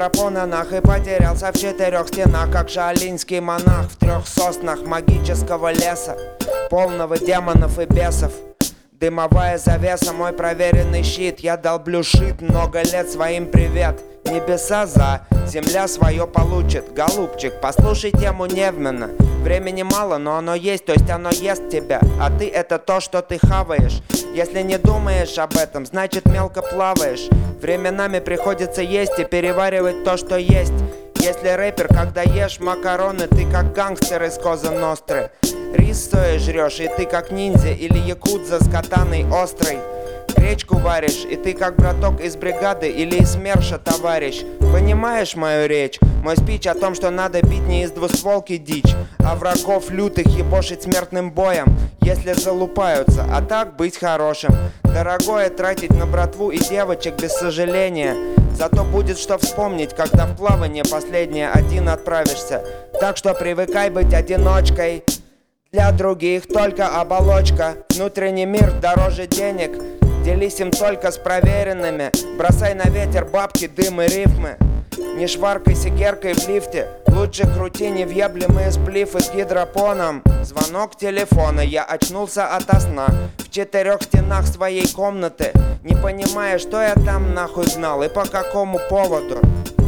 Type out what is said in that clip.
гидропона нах и потерялся в 4 стенах, как шаолиньский монах в 3 соснах магического леса, полного демонов и бесов. Дымовая завеса, мой проверенный щит. Я долблю шит много лет своим привет. Небеса за, земля свое получит. Голубчик, послушай тему Невмена. Времени мало, но оно есть, то есть оно ест тебя. А ты это то, что ты хаваешь. Если не думаешь об этом, значит мелко плаваешь. Временами приходится есть и переваривать то, что есть. Если рэпер, когда ешь макароны, ты как гангстер из Коза Ностры. Рис соя жрешь, и ты как ниндзя или якудза с катаной острой. Гречку варишь, и ты как браток из бригады или из СМЕРШа, товарищ. Понимаешь мою речь? Мой спич о том, что надо бить не из двустволки дичь, а врагов лютых ебошить смертным боем, если залупаются, а так быть хорошим. Дорогое тратить на братву и девочек без сожаления. Зато будет что вспомнить, когда в плавание последнее один отправишься. Так что привыкай быть одиночкой. Для других только оболочка. Внутренний мир дороже денег. Делись им только с проверенными. Бросай на ветер бабки, дым и рифмы. Не шваркайся геркой в лифте. Лучше крути невъеблемые сплифы с гидропоном. Звонок телефона, я очнулся ото сна в 4 стенах своей комнаты, не понимая, что я там нахуй знал и по какому поводу.